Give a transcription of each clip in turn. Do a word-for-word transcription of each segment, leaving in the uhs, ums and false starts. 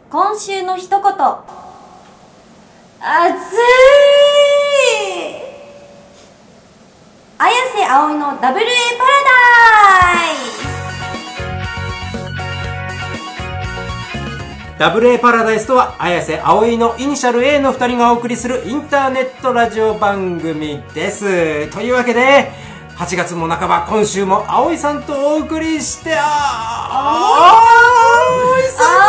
今週の一言、暑い。綾瀬あおいの ダブルエー パラダイス。 ダブルエー パラダイスとは綾瀬あおいのイニシャル A のふたりがお送りするインターネットラジオ番組です。というわけではちがつも半ば、今週もあおいさんとお送りしてああおいさんあ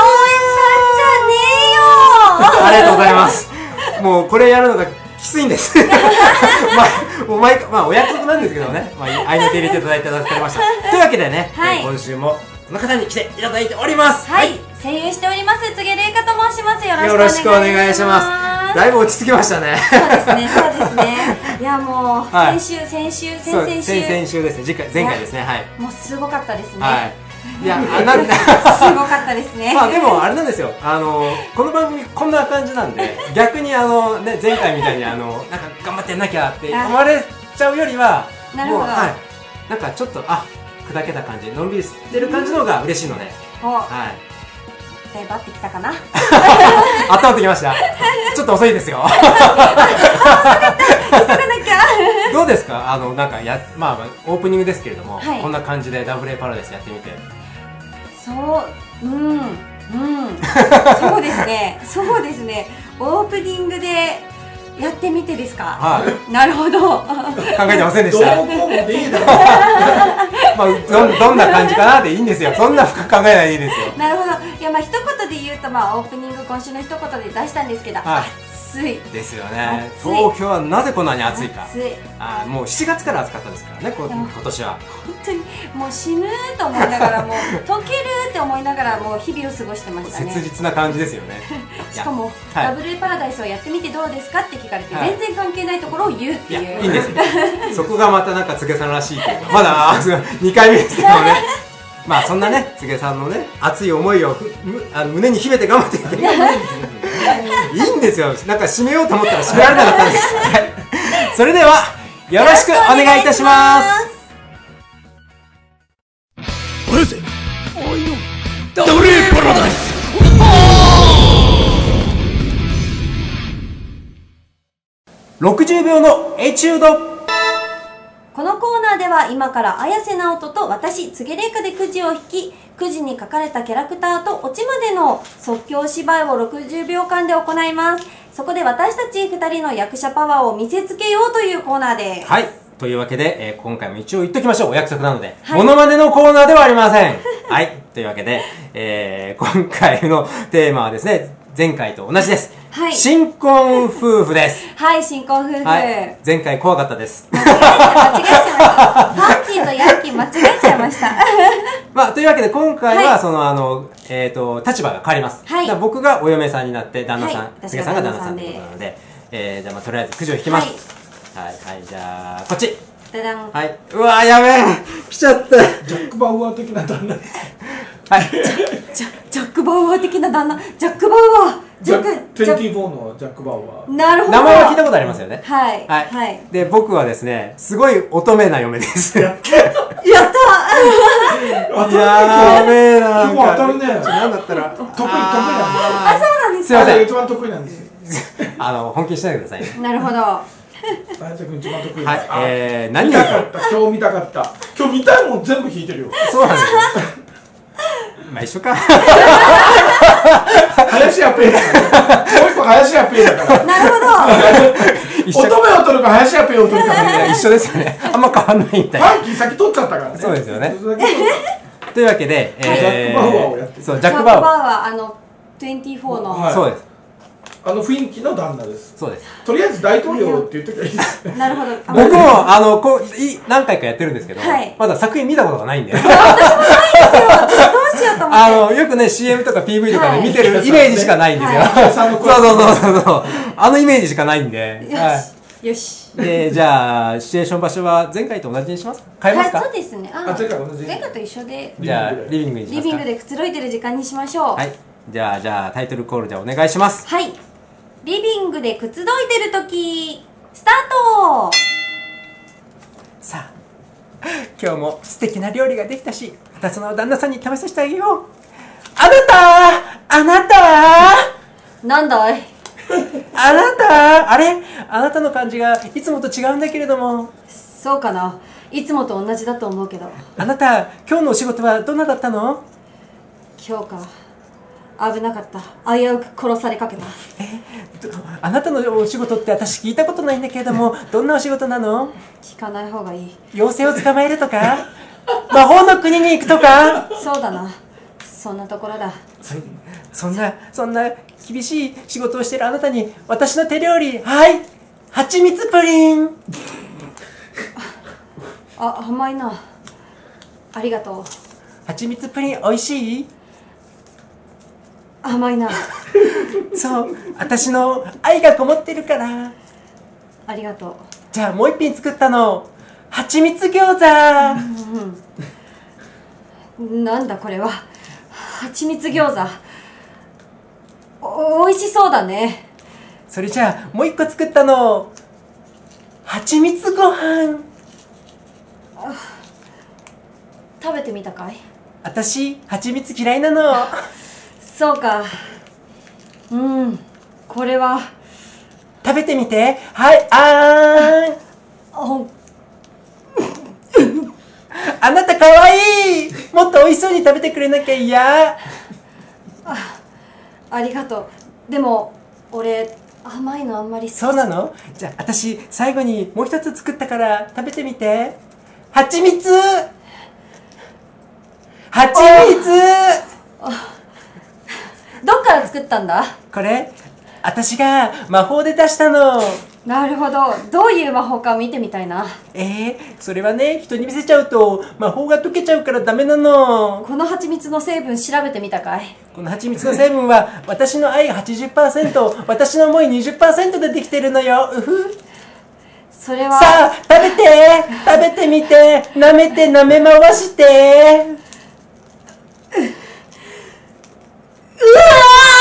おいさんじゃねえよありがとうございます。もうこれやるのがきついんですまあ、もう毎回、まあ、お約束なんですけどね、まあ、合いの手入れていただいて助かりましたというわけでね、 はい、 えー、今週もこの方に来ていただいております。 はい、はい、声優しております柘植玲香と申します。よろしくお願いします。 だいぶ落ち着きましたね。 そうですね、そうですね。いやもう、はい、先週先週先々週先々週ですね、次回前回ですね。はい、 もうすごかったですね。 はい、いや、あなんすごかったですね。 まあでもあれなんですよ、あのこの番組こんな感じなんで、逆にあのね、前回みたいにあのなんか頑張ってやんなきゃって思われちゃうよりは、 なるほど、 はい、なんかちょっとあ砕けた感じ、のんびりしてる感じの方が嬉しいので、 うん、 はい。 だいぶ合ってきたかな。 あったまってきました。ちょっと遅いですよ。 急がなきゃ。 どうですか、あのなんかや、まあオープニングですけれども、はい、こんな感じでダブルエーパラダイスやってみて。 そう、うん、うん、そうですね、そうですね。オープニングでやってみてですか。 はい。 なるほど。考えてませんでした。 どうもでいいだろう。 まあどどんな感じかなでいいんですよ。そんな深く考えないでいいですよ。 なるほど。いや、まあ一言で言うと、まあオープニング今週の一言で出したんですけど、はい、暑いですよね。東京はなぜこんなに暑いか。 暑い。 あ、もうしちがつから暑かったですからね、こ今年は。 本当にもう死ぬと思いながら、もう溶けるって思いながら、もう日々を過ごしてましたね。 切実な感じですよね。 しかも、はい、ダブルエーパラダイスをやってみてどうですかって聞かれて、はい、全然関係ないところを言うっていう。いや、 いいんですよ。そこがまたなんか柘植さんらしいというか、まだにかいめですけどね。まあそんなね、柘植さんのね、熱い思いをあの胸に秘めて頑張っていけないいいんですよ。なんか締めようと思ったら締められなかったんです。はい、それではよろしくお願いいたします。 綾瀬あおいのダブルエーパラダイス。 ろくじゅうびょうのエチュード。 このコーナーでは今から綾瀬直人と私柘植玲香でくじを引き、くじに書かれたキャラクターとオチまでの即興芝居をろくじゅうびょうかんで行います。そこで私たちふたりの役者パワーを見せつけようというコーナーです。 はい、というわけで、えー、今回も一応言っときましょう。お約束なので、はい、モノマネのコーナーではありません。はい、というわけで、えー、今回のテーマはですね、前回と同じです。はい、新婚夫婦です。 はい、新婚夫婦、はい、 前回怖かったです。 間違えちゃいました。パーティーとヤッキー間違えちゃいました。 まあ、というわけで今回は、はい、そのあの、えっ、ー、と、立場が変わります。はい、だ僕がお嫁さんになって、旦那さん、柘植、はい、さんが旦那さんということなので、えー、じゃあまあ、とりあえずくじを引きます。はい、はい、はい、じゃあ、こっち。 ダダン。 はい。うわー、やべえ来ちゃった。 ジャック・バウアー的な旦那。 はい。 ジャジャック・バウアー的な旦那。ジャック・バウアー。 ジャック、にじゅうよんのジャック・バウアー。 なるほど。 名前は聞いたことありますよね。 はい。 はい。はい、で、僕はですね、すごい乙女な嫁です。 やったやったやべえな。 今日当たるね。 なんだったら。 得意、得意なんです。 あ、そうなんですか。すいません。 一番得意なんです。 あの、本気にしないでくださいね。 なるほど。 綾瀬君一番得意。 はい。えー、何見たかった。今日見たかった。今日見たいもん全部引いてるよ。 そうなんです。まあ一緒か。 林家ペイだから。もう一個林家ペイだから。 なるほど。 乙女を取るか林家ペイを取るか一緒ですよね。あんま変わんないみたいな。 ファンキー先取っちゃったからね。 そうですよね。というわけで、 ジャック・バウアーをやってる。 そう、 ジャック・バウアー、あのにじゅうよんの。 そうです。 あの雰囲気の旦那です。 そうです。 とりあえず大統領って言っときゃいいです。 なるほど。 僕もあのこうい何回かやってるんですけど、まだ作品見たことがないんで。 私もないんですよ。どうしようと思って。 あのよくね シーエム とか ピーブイ とかで見てるイメージしかないんですよ。そうそうそうそう。あのイメージしかないんで。 よし。 でじゃあシチュエーション場所は前回と同じにします？変えますか？ そうですね。 あ、前回同じ。 前回と一緒で。 じゃあリビングにしますか？ リビングでくつろいでる時間にしましょう。 はい。じゃあじゃあタイトルコールでお願いします。 はい。リビングでくつろいでるときスタート。 さあ今日も素敵な料理ができたし、またその旦那さんに食べさせてあげよう。あなたあなたなんだい？ あなた、あれあなたの感じがいつもと違うんだけれども。 そうかな、いつもと同じだと思うけど。 あなた、今日のお仕事はどんなだったの？ 今日か、危なかった。危うく殺されかけた。 えあなたのお仕事って私聞いたことないんだけれども、どんなお仕事なの？ 聞かない方がいい。 妖精を捕まえるとか魔法の国に行くとか。 そうだな、そんなところだ。 そそんなそんな厳しい仕事をしているあなたに私の手料理、はい、蜂蜜プリン。 あ、甘いな。ありがとう。 蜂蜜プリンおいしい？ 甘いな。 そう、私の愛がこもってるから。 ありがとう。 じゃあもう一品作ったの、蜂蜜餃子。 うん、なんだこれは。蜂蜜餃子。お、おいしそうだね。 それじゃあもう一個作ったの、蜂蜜ご飯。 食べてみたかい？ 私蜂蜜嫌いなの。 そうか。うん、これは食べてみて。はい、あーん。 おあなたかわいい。もっと美味しそうに食べてくれなきゃ嫌。 あ、ありがとう。でも俺甘いのあんまり好き。 そうなの？じゃあ私最後にもう一つ作ったから食べてみて。蜂蜜蜂蜜。 どっから作ったんだ？ これ私が魔法で出したの。 なるほど、どういう魔法か見てみたいな。 えー、それはね、人に見せちゃうと魔法が解けちゃうからダメなの。 この蜂蜜の成分調べてみたかい？ この蜂蜜の成分は私の愛 はちじゅっパーセント 私の思い にじゅっパーセント でできてるのよ。うふ。 それはさあ食べて食べてみて、舐めて舐め回して。 うわ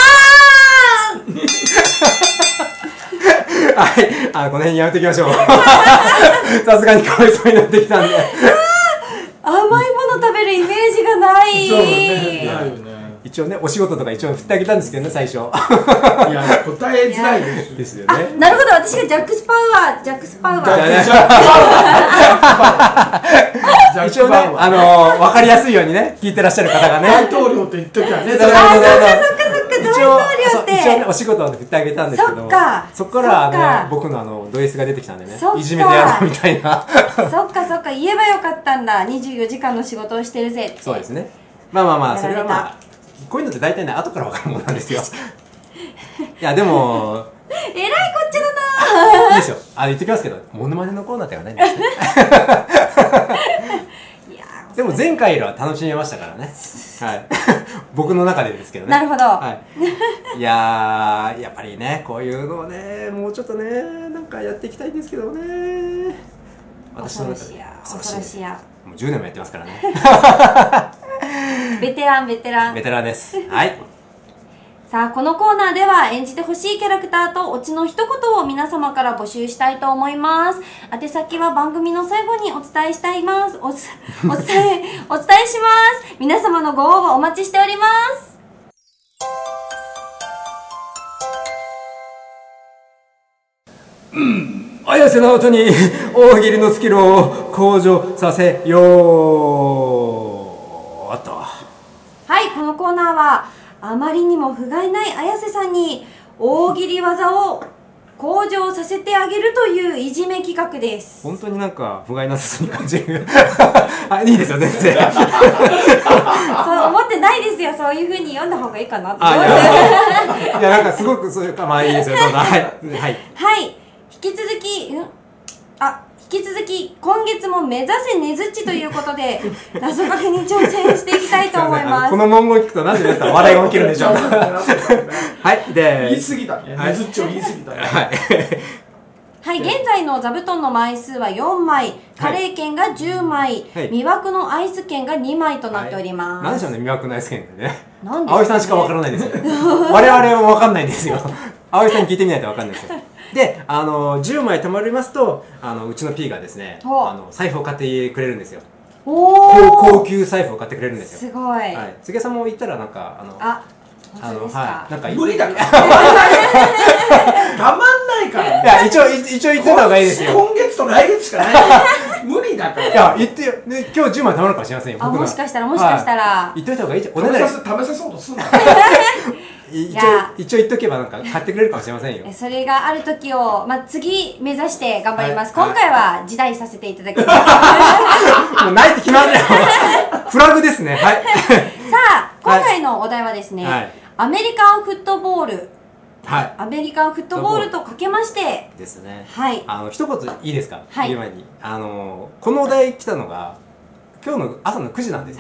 はい、あ、この辺にやめておきましょう。さすがにかわいそうになってきたんで。 甘いもの食べるイメージがない。 そうね、ないよね。 一応ね、お仕事とか一応振ってあげたんですけどね、最初。 いや、答えづらいですですよあ、 ね。 なるほど、私がジャック・スパウアー、ジャック・スパウアジャッー。 クジャックパウアー一応ね、あのー、わかりやすいようにね、聞いてらっしゃる方がね。 大統領って言っときゃね。 そうそうそうそうあ、そっかそっかそっか、大統領って。 一応ね、お仕事を振ってあげたんですけども、 そっかそこからそっかね、僕のあの、ド S が出てきたんでねそっ、かいじめてやろうみたいな。 そっかそっか、言えばよかったんだ。にじゅうよじかんの仕事をしてるぜって。 そうですね。まあまあまあ、それはまやあ、こういうのって大体ね、後から分かるものなんですよ。いや、でも、 えらいこっちゃだな。 いいですよ。あ、言ってきますけど、モノマネのコーナーってはないんですね。 いやでも前回よりは楽しめましたからね。はい。僕の中でですけどね。 なるほど。 はい。いやー、やっぱりね、こういうのをね、もうちょっとね、なんかやっていきたいんですけどね。私の中で。 恐ろしや、恐ろしや。 もうじゅうねんもやってますからね。 ベテラン、ベテラン。 ベテランです。はい。 さあ、このコーナーでは演じてほしいキャラクターとオチの一言を皆様から募集したいと思います。宛先は番組の最後にお伝えしたいます。おつ、お伝え、お伝えします。皆様のご応募お待ちしております。 綾瀬直人に大喜利のスキルを向上させよう。あった。 はい、このコーナーは、あまりにも不甲斐ない綾瀬さんに大喜利技を向上させてあげるといういじめ企画です。 本当になんか不甲斐なさそうに感じる。あ、いいですよ全然。 そう思ってないですよ。そういう風に読んだ方がいいかなって思って。 あ、いや、いやなんかすごくそういうか、まあいいですよ。どうぞ。はいはい。 はい、引き続き、うん、あ、引き続き今月も目指せねずっちということで謎かけに挑戦していきたいと思います。 この文言聞くとなんで皆さん笑いが起きるんでしょう。はいで。 言い過ぎだね。ねずっちを言い過ぎだね。 はい。 はい、現在の座布団の枚数はよんまい、カレー券がじゅうまい、 はい、 魅惑のアイス券がにまいとなっております。 なんでしょうね、魅惑のアイス券ってね。 なんでしょうね。 葵さんしかわからないですよ。我々もわかんないんですよ。葵さんに聞いてみないとわかんないですよ。で、あのじゅうまい貯まりますと、あのうちの P がですね、あの財布を買ってくれるんですよ。 おー、 高級財布を買ってくれるんですよ。 すごい。 はい。柘植さんも言ったらなんかあのあ、 あの本当ですかはいなんか無理だからたまんないからいや一応一応言ってた方がいいですよ。 今月と来月しかない無理だからいや言ってよ、ね、今日じゅうまい貯まるかもしれませんよ。 あ、 僕のもしかしたらもしかしたら、 はい、言っといた方がいいじゃん。お食べねださせ食べさそうとすんなり一応いや一応言っとけばなんか買ってくれるかもしれませんよ。 えそれがある時を、まあ、次目指して頑張ります、 はい今回は辞退させていただきますさもうないって決まんないフラグですね。はいあ今回のお題はですね、 はいアメリカンフットボールはいアメリカンフットボールとかけましてですね。 はいあの一言いいですか、 はい言う前にあのこのお題来たのが今日の朝のくじなんですよ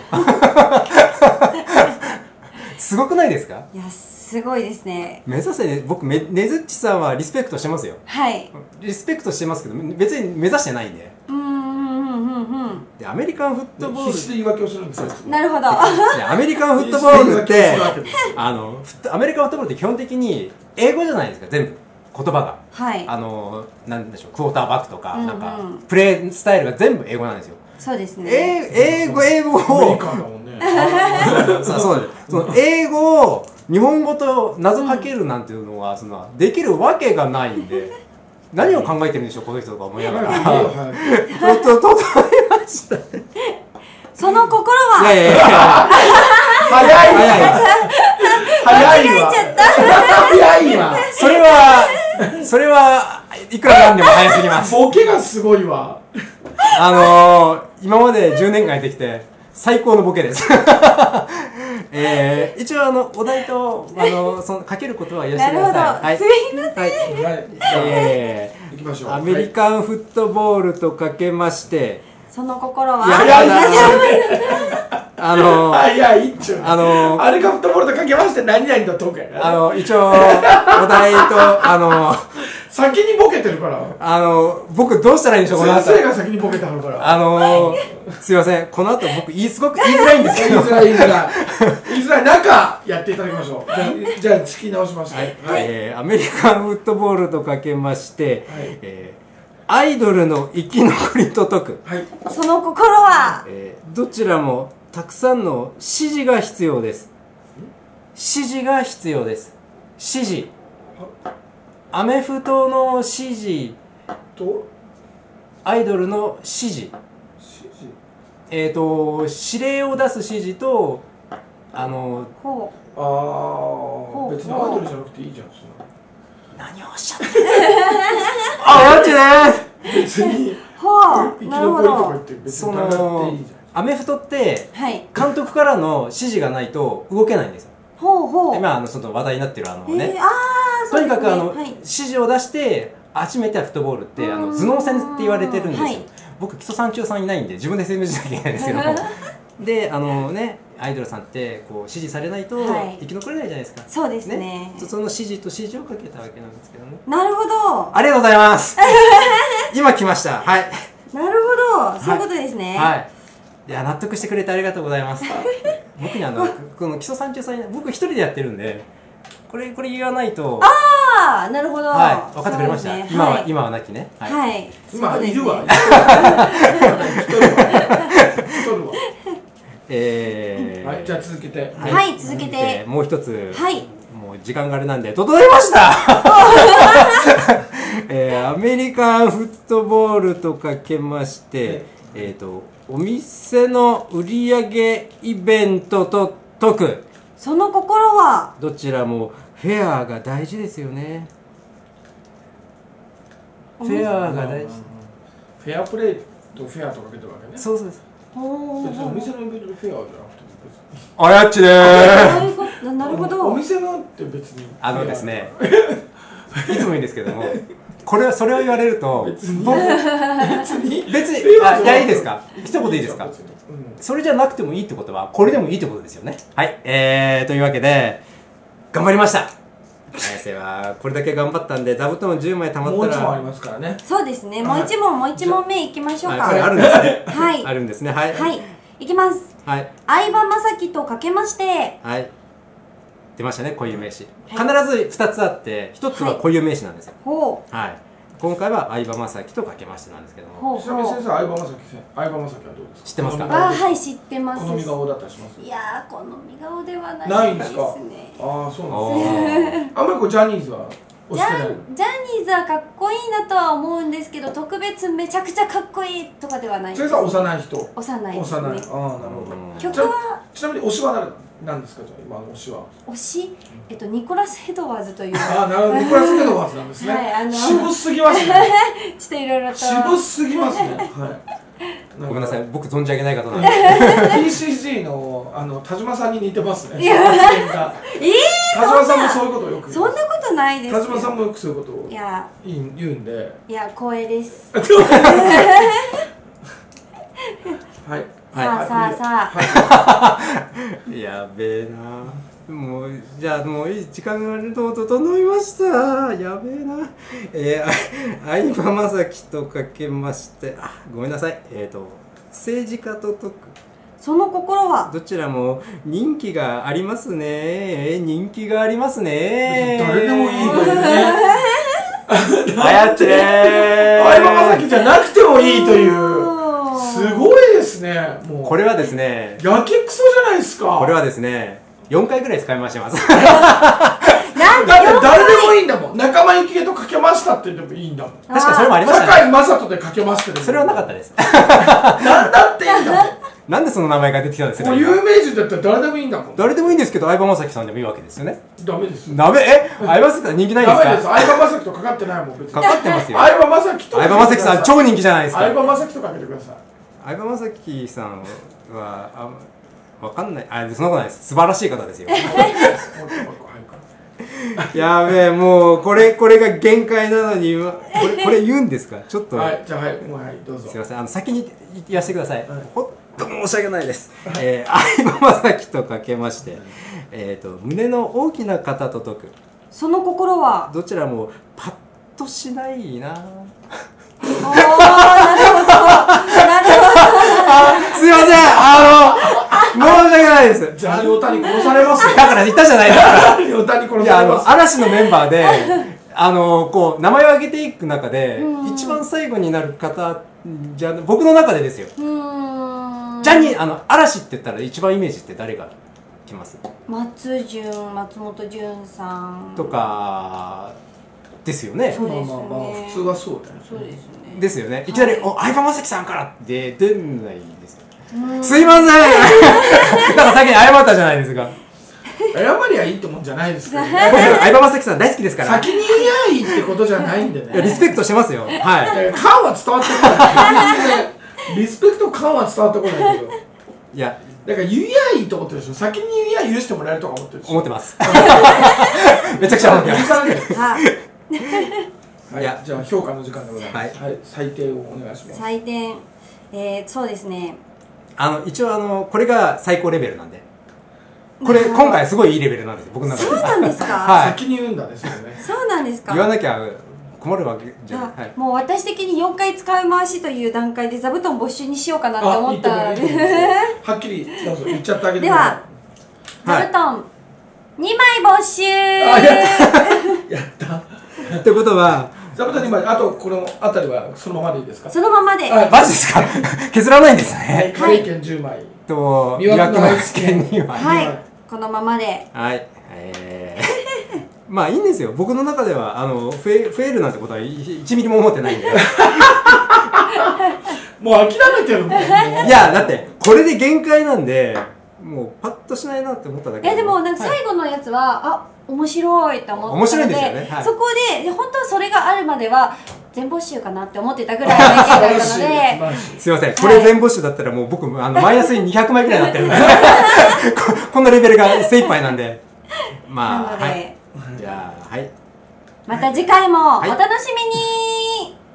すごくないですか。 いやすごいですね。 目指せね、僕めねずっちさんはリスペクトしてますよ。 はいリスペクトしてますけど別に目指してないんで。 うーんうんうんうんでアメリカンフットボール必死で言い訳をするんですようんなるほどでアメリカンフットボールって必死で言い訳をするわけですよあのフットアメリカンフットボールって基本的に英語じゃないですか全部言葉が。 はいあのなんでしょうクォーターバックとか、 うんうんなんかプレースタイルが全部英語なんですよ。 そうですね英英語英語をアメリカンだもんねそうそうですその英語を日本語と謎かけるなんていうのは、そのできるわけがないんで何を考えてるんでしょうこの人とか思いながらととととましたね。 その心はいやいやいや早い早い早いわ早いわそれはそれはいくらなんでも早すぎますボケがすごいわあのー、今までじゅうねんかんやってきて最高のボケですえー、一応あのお題とあのそのかけることは言わせてください。 なるほどはいすいませんはいはいえ行きましょうー、アメリカンフットボールとかけましてその心はや早いあのー、 早いっちゅうあのー、 あれがフットボールとかけまして何々のトークやあなの一応お題とあの先にボケてるからあの僕どうしたらいいんでしょうこの後。 先生が先にボケてはるからあのー、すいませんこの後僕言いすごく言いづらいんですけど言いづらい言いづらい言いづらい中やっていただきましょうじゃあじゃあ仕切り直しましてはいえーアメリカンフットボールとかけまして、 はいえーアイドルの生き残りと解く、 はいその心はえーどちらもたくさんの指示が必要です。指示が必要です。指示アメフトの指示とアイドルの指示指示えっ、ー、と指令を出す指示とあのほああ別にアイドルじゃなくていいじゃんそんな何をおっしゃってあマジで別にうほ生きうなるほ残りとか言どって別そに誰だってのいいじアメフトってはい監督からの指示がないと動けないんですよ。 ほうほう今あのその話題になってるあのえー、 ね、 ああとにかくあの、 はい指示を出して初めてはフットボールってあのうん頭脳戦って言われてるんですよ、 はい僕基礎さん中さんいないんで自分で説明しなきゃいけないんですけどであのねアイドルさんってこう指示されないとはい生き残れないじゃないですか、 そうですねそその指示と指示をかけたわけなんですけどね。 なるほどありがとうございます今来ましたはいなるほどそういうことですね、 はいいや納得してくれてありがとうございます僕にあのこの基礎さん中さんいない僕一人でやってるんでこれこれ言わないとああなるほどはい分かってくれました、 そうですね今は、 はい今はなきねはい、 はい今いるわそういう一人は一人はえー、 はいじゃあ続けてはい続けてえーもう一つはいもう時間があれなんで整いましたえー、アメリカンフットボールとかけまして、 はいえっ、とお店の売り上げイベントと解くその心はどちらもフェアが大事ですよね。フェアが大事。 フェアプレーとフェアとかけてるわけねそうそうです。 ほう別にお店のイベントでフェアじゃなくてもあやっちでそういうことなるほおど店のって別にあのですねいつもいいんですけどもこれはそれを言われると別に僕別に別にフェアあいやいいですか一言いいですか別にうんそれじゃなくてもいいってことはこれでもいいってことですよね。はいえー、というわけで頑張りました綾瀬はこれだけ頑張ったんで座布団じゅうまいたまったらもう一問ありますからねそうですねもう一問もう一問目いきましょうかあこれあるんですねはいあるんですねはいはいいきますはい相葉雅紀とかけましてはい出ましたね固有名詞、 はい必ずふたつあってひとつは固有名詞なんですよ。 ほはい、 今回は相葉雅紀とかけましてなんですけども。 ほうちなみにほう。 先生、相葉雅紀先生、相葉雅紀はどうですか？ 知ってますか？ 好み顔あ、はい、知ってます。 好み顔だったりします？ いやー、好み顔ではないないんですか？ ね。 ああ、そうなんですね。あんまりこうジャニーズは推ジしてない。 ャンジャニーズはかっこいいなとは思うんですけど、特別めちゃくちゃかっこいいとかではないです。 先生は幼い人。 幼いです幼い。ああ、なね。 るほど。 曲はちなみに推しは誰なんですか？じゃあ今の推しは。 推し、えっとニコラス・ヘドワーズという。 ああ、なるほど。ニコラス・ヘドワーズなんですね。 はい、あの渋すぎますね。 ちょっといろいろと。 渋すぎますね。はい。 ごめんなさい、僕存じ上げない方なんで。 ティーシージー のあの田島さんに似てますね。 いや発言が。 えー、 田島さんもそういうことをよく言いそんなことないですよ。 田島さんもよくそういうことをいや言う言うんで。 いや光栄です。 はい。 さあさあさあ。 はい。 やべえな。もうじゃあもういい時間が整いました。やべえな。えー、相葉雅紀とかけまして、あ、ごめんなさい。えっ、ー、と政治家と解く。 その心は。 どちらも人気がありますね。えー人気がありますね。 誰でもいいというね。 あやってー。 相葉雅紀じゃなくてもいいという。すごいですね。もうこれはですね。 やけくそじゃないですか。 これはですね。よんかいぐらい使い回してます。 なんでだって誰でもいいんだもん。仲間由紀恵とかけましたって言ってもいいんだもん。 確かにそれもありましたね。 堺雅人でかけましたけど。 それはなかったです。 なんだっていいんだもん。 なんでその名前が出てきたんですか？ もう有名人だったら誰でもいいんだもん。 誰でもいいんですけど、相葉雅紀さんでもいいわけですよね。 ダメです。 ダメ？え、相葉雅紀さん人気ないですか？ ダメです。相葉雅紀とかかってないもん別に。 かかってますよ。 相葉雅紀と。 相葉雅紀さん超人気じゃないですか。 相葉雅紀とかけてください。 相葉雅紀さんはあわかんない。あ、そんなことないです。素晴らしい方ですよ。やべえ、もうこれこれが限界なのにこれこれ言うんですか？ちょっと。 はい、じゃあはい、もうはいどうぞ。 すみません。あの先に言わせてください。 はい、 ほんと申し訳ないです。えー、相葉雅紀とかけまして、えっ、ー、と胸の大きな方と解く。 その心は。 どちらもパッとしないな。 おー、なるほど。なるほすいません。あの申し訳ないです。 じゃあ両谷殺されますよ。 だから言ったじゃないですか。 両谷殺いや、あのされます。 嵐のメンバーで、あのこう名前を挙げていく中で、一番最後になる方じゃ僕の中でですよ。 ど。うーん。 ジャニー、あの嵐って言ったら一番イメージって誰がきます？ 松潤、松本潤さん。 とかですよね。 そうですよね。 まあまあまあ普通はそうだよね。 そうですね。 ですよね。いきなり、お、相葉雅紀さんからって出ないですよ。 うんすいません。だから先に謝ったじゃないですか。 謝りゃいいってもんじゃないですからね。 僕相葉雅紀さん大好きですから。 先に言えばいいってことじゃないんでね。 いやリスペクトしてますよ。はい。 えー感は伝わってこない。リスペクト感は伝わってこないけど。 いやだから言えばいいと思ってるでしょ。先に言えば許してもらえるとか思ってるでしょ。 思ってます。めちゃくちゃ思ってます。 許さなきゃです。 はい。 はい、 いやじゃあ評価の時間でございます。 はいはい、採点をお願いします。 採点、えー、そうですね。 あの一応あのこれが最高レベルなんで。これなるほど今回すごいいいレベルなんですよ。僕の中で。 そうなんですか？ はい。 先に言うんだね、それね。 そうなんですか？ 言わなきゃ困るわけじゃあない。はい。 もう私的によんかい使い回しという段階で座布団没収にしようかなって思ったあいいと思ういいと思うはっきりどうぞ言っちゃってあげてでは座布団にまい没収。 あやったやったってことは座布団にまいあとこのあたりはそのままでいいですか？ そのままで。 はいマジですか？削らないんですはいね。 カレー券じゅうまいと魅惑のアイス券にははい、このままで。 はい。えー、まあいいんですよ。僕の中ではあの増え増えるなんてことはいちミリも思ってないんで。 もう諦めてるもん。もういやだってこれで限界なんで、もうパッとしないなって思っただけ。 えでもなんかはい最後のやつは、あ面白いと思ったので、 面白いですよねはいそこで本当はそれがあるまでは全没収かなって思ってたぐらいの意見だったので。 素晴らしいすいません、これ全没収だったらもう僕あのマイナスににひゃくまいぐらいになってるんでここんなレベルが精一杯なんでまあなので、 はいじゃあはいまた次回もおはい楽しみに。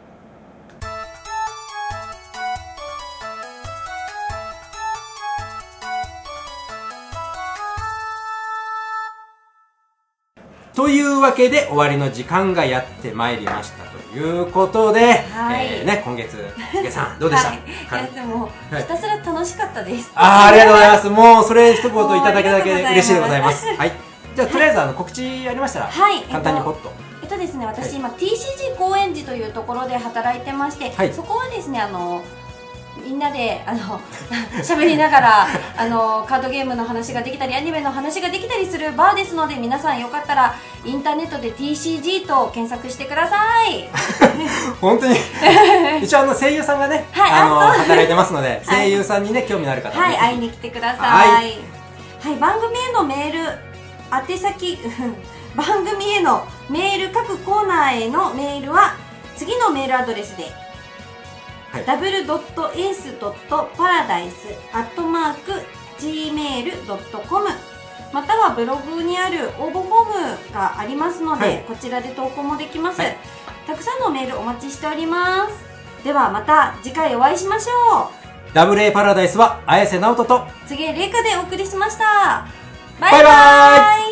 というわけで終わりの時間がやってまいりましたということで、 はいえーね、今月つげさんどうでした？ はい、 はいいやでも、 はいひたすら楽しかったです。 あーありがとうございます。もうそれ一言いただけだけもうありがとうございます嬉しいでございます。はい。じゃあとりあえずあの告知ありましたら、 はい簡単にポッと。 えっととですね、私今 ティーシージー 高円寺というところで働いてまして、 はい、 そこはですね、あのみんなであの喋りながらあのカードゲームの話ができたりアニメの話ができたりするバーですので、皆さんよかったらインターネットで ティーシージー と検索してください。 本当に一応あの声優さんがね、はい、あの働いてますので、声優さんにね、興味のある方は、 はい、会いに来てください。 はい、 はい、番組へのメール宛先番組へのメール、各コーナーへのメールは次のメールアドレスで、はい、ダブルドットエースドットパラダイスアットマークジーメールドットコム、またはブログにある応募フォームがありますので、はい、こちらで投稿もできます、はい、たくさんのメールお待ちしております。ではまた次回お会いしましょう。 ダブルエー パラダイスは綾瀬直人と柘植玲香でお送りしました。バイバイ。 バイバイ。